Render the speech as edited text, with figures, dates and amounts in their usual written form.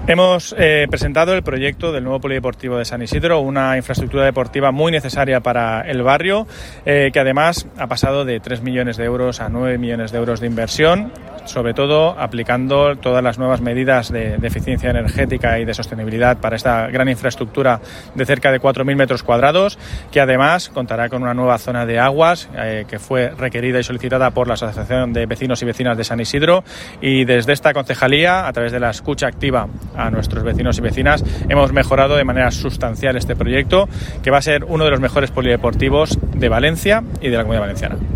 Hemos presentado el proyecto del nuevo polideportivo de San Isidro, una infraestructura deportiva muy necesaria para el barrio, que además ha pasado de 3 millones de euros a 9 millones de euros de inversión, sobre todo aplicando todas las nuevas medidas de eficiencia energética y de sostenibilidad para esta gran infraestructura de cerca de 4.000 metros cuadrados, que además contará con una nueva zona de aguas que fue requerida y solicitada por la Asociación de Vecinos y Vecinas de San Isidro, y desde esta concejalía, a través de la escucha activa a nuestros vecinos y vecinas, hemos mejorado de manera sustancial este proyecto, que va a ser uno de los mejores polideportivos de Valencia y de la Comunidad Valenciana.